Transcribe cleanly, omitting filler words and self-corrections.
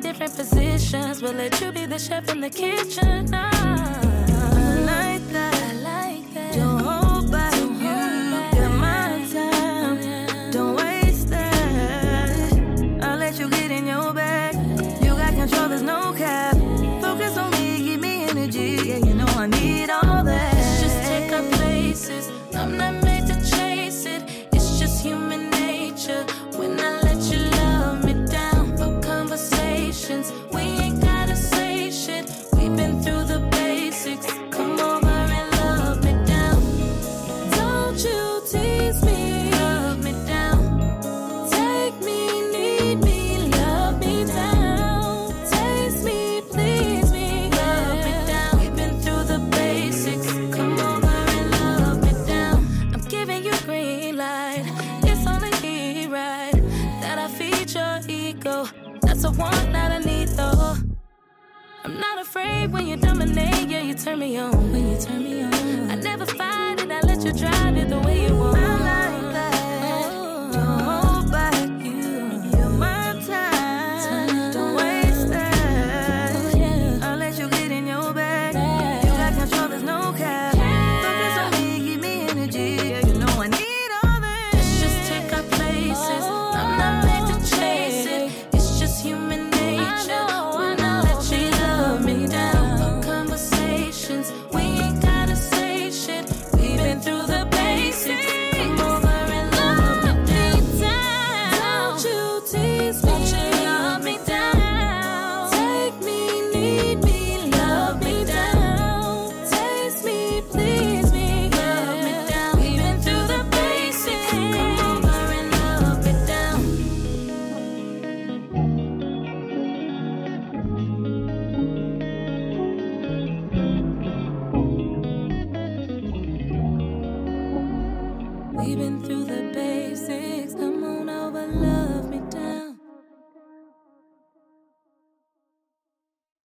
different positions. We'll let you be the chef in the kitchen. I like that. Don't hold back. You got my time. Don't waste that. I'll let you get in your bag. You got control, there's no cap. Focus on me, give me energy. Yeah, you know I need all that. Let's just take our places. I'm not made to chase it. It's just human nature. When I let you love me down for conversations, we ain't gotta say shit. We've been through the basics. Come over and love me down. Don't you tease me, love me down. Take me, need me, love me down. Taste me, please me, love me down. We've been through the basics. Come over and love me down. I'm giving you green light. It's only right that I feed your ego. That's a want, not a need though. I'm not afraid when you dominate. Yeah, you turn me on when you turn me on. I never fight it, I let you drive it the way you want.